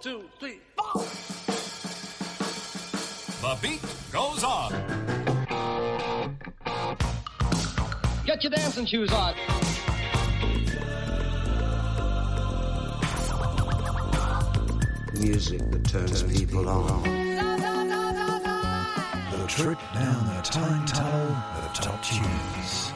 2, 3, 4. The beat goes on. Get your dancing shoes on. Music that turns people on. The trip down the time tunnel of top tunes.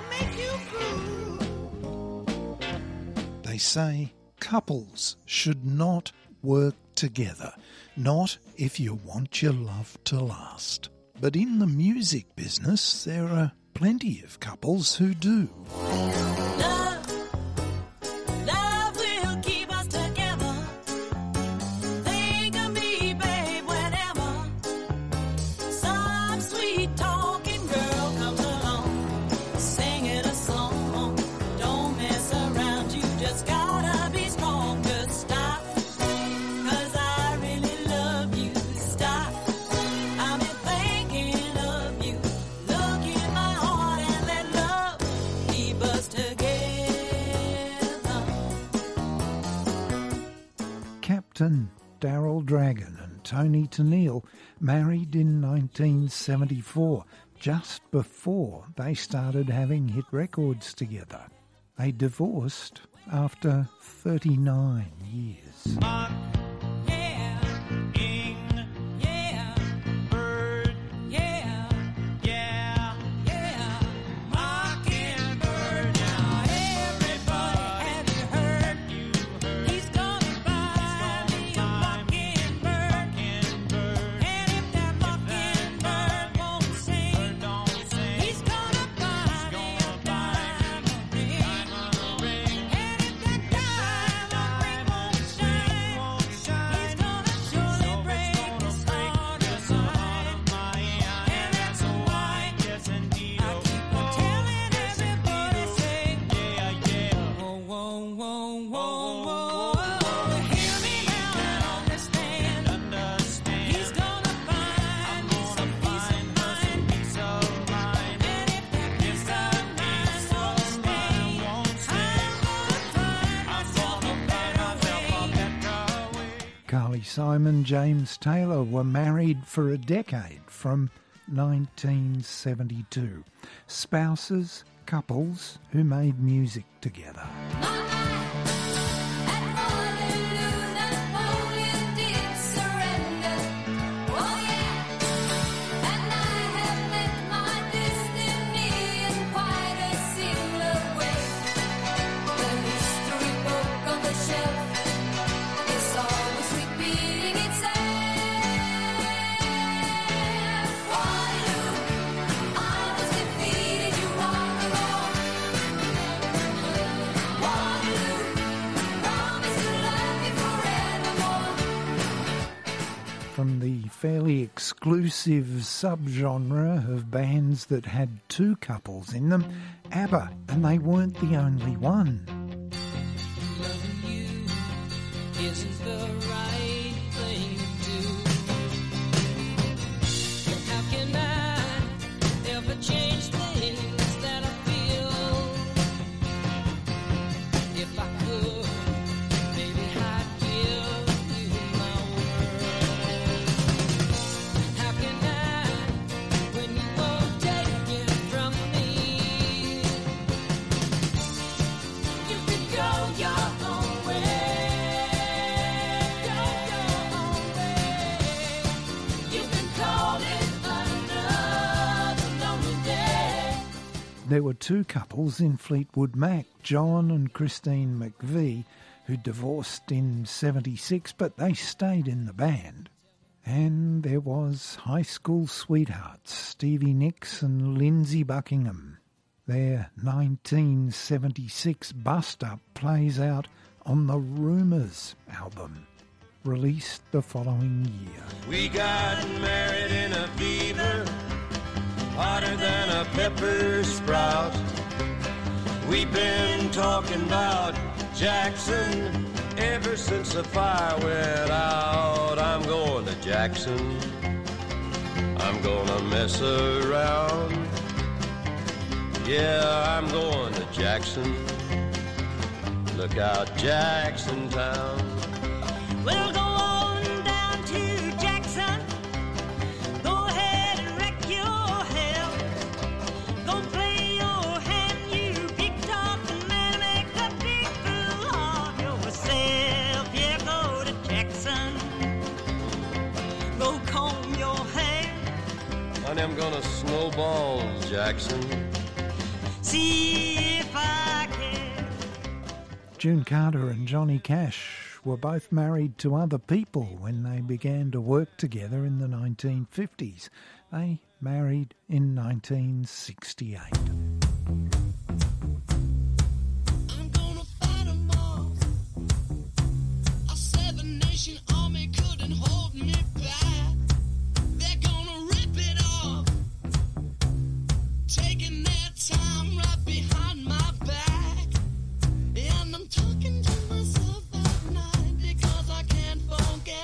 They say couples should not work together, not if you want your love to last. But in the music business, there are plenty of couples who do. Captain Daryl Dragon and Tony Tennille married in 1974, just before they started having hit records together. They divorced after 39 years. Carly Simon, James Taylor were married for a decade from 1972. Spouses, couples who made music together. From the fairly exclusive subgenre of bands that had two couples in them, ABBA, and they weren't the only one. Loving you isn't the right thing to do. How can I ever change things that I feel? If I could, maybe I'd give you my word. How can I, when you won't take it from me? You could go your own way, go your own way. You can call it another lonely day. There were two couples in Fleetwood Mac, John and Christine McVie, who divorced in 76, but they stayed in the band. And there was high school sweethearts, Stevie Nicks and Lindsey Buckingham. Their 1976 bust-up plays out on the Rumours album, released the following year. We got married in a fever, hotter than a pepper sprout. We've been talking about Jackson ever since the fire went out. I'm going to Jackson, I'm gonna mess around. Yeah, I'm going to Jackson, look out Jackson Town. We'll go them gonna snowball, Jackson. See if I can. June Carter and Johnny Cash were both married to other people when they began to work together in the 1950s. They married in 1968. I'm gonna fight 'em all. A seven-nation army couldn't hold me back. They're gonna rip it off, taking their time right behind my back. And I'm talking to myself at night because I can't forget.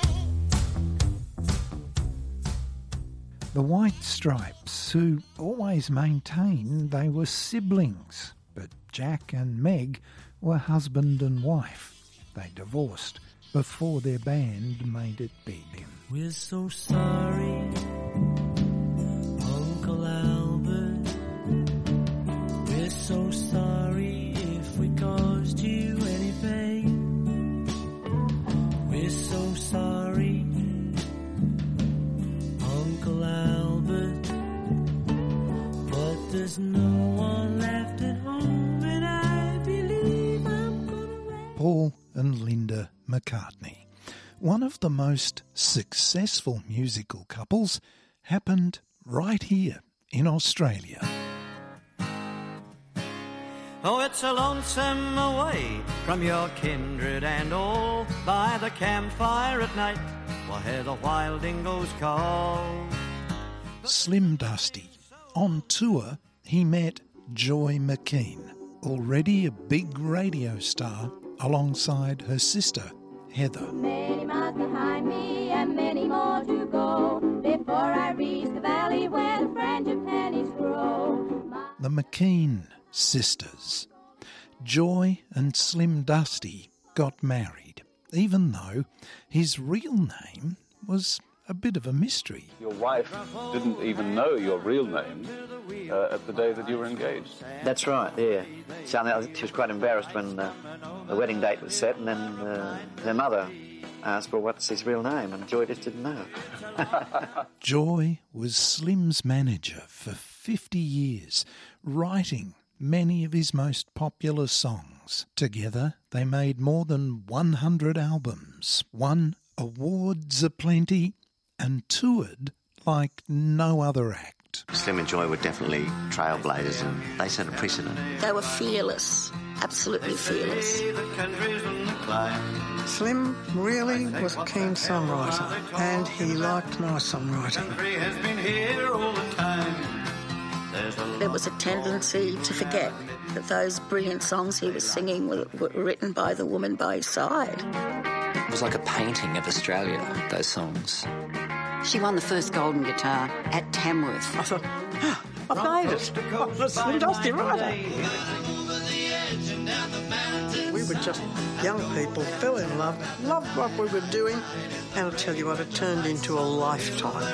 The White Stripes, who always maintained they were siblings, but Jack and Meg were husband and wife. They divorced before their band made it big. We're so sorry, Uncle Albert. We're so sorry if we caused you any pain. We're so sorry, Uncle Albert. But there's no one left at home, and I believe I'm gonna... Paul and Linda McCartney. One of the most successful musical couples happened right here in Australia. Oh, it's a lonesome away from your kindred and all, by the campfire at night, we'll hear the wild dingoes call. Slim Dusty. On tour, he met Joy McKean, already a big radio star, alongside her sister, Heather. Many miles behind me and many more to go before I reach the valley where the frangipanis grow. The McKean sisters. Joy and Slim Dusty got married, even though his real name was a bit of a mystery. Your wife didn't even know your real name at the day that you were engaged. That's right, yeah. She was quite embarrassed when the wedding date was set, and then her mother asked, well, what's his real name? And Joy just didn't know. Joy was Slim's manager for 50 years, writing many of his most popular songs. Together, they made more than 100 albums, won awards aplenty, and toured like no other act. Slim and Joy were definitely trailblazers, and they set a precedent. They were fearless, absolutely fearless. Slim really was a keen songwriter, and he liked my songwriting. There was a tendency to forget that those brilliant songs he was singing were written by the woman by his side. It was like a painting of Australia, those songs. She won the first golden guitar at Tamworth. I thought, I've made it. I'm Slim Dusty writer. We were just young people, fell in love, loved what we were doing, and I'll tell you what, it turned into a lifetime.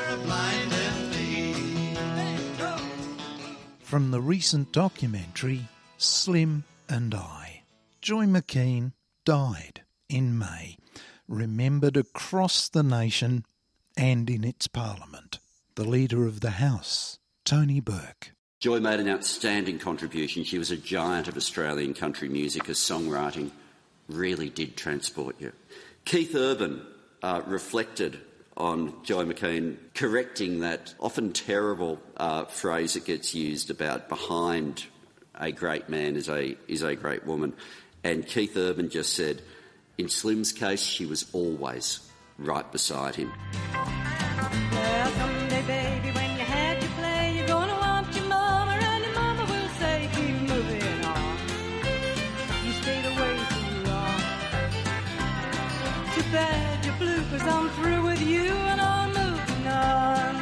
From the recent documentary, Slim and I, Joy McKean died in May, remembered across the nation and in its parliament. The leader of the House, Tony Burke. Joy made an outstanding contribution. She was a giant of Australian country music. Her songwriting really did transport you. Keith Urban reflected on Joy McKean, correcting that often terrible phrase that gets used about behind a great man is a great woman. And Keith Urban just said, in Slim's case, she was always right beside him. Well, someday, baby, when you have to play, you're gonna want your mama, and your mama will say, keep moving on. You stayed away too long. Too bad you're blue, 'cause I'm through with you and I'm moving on.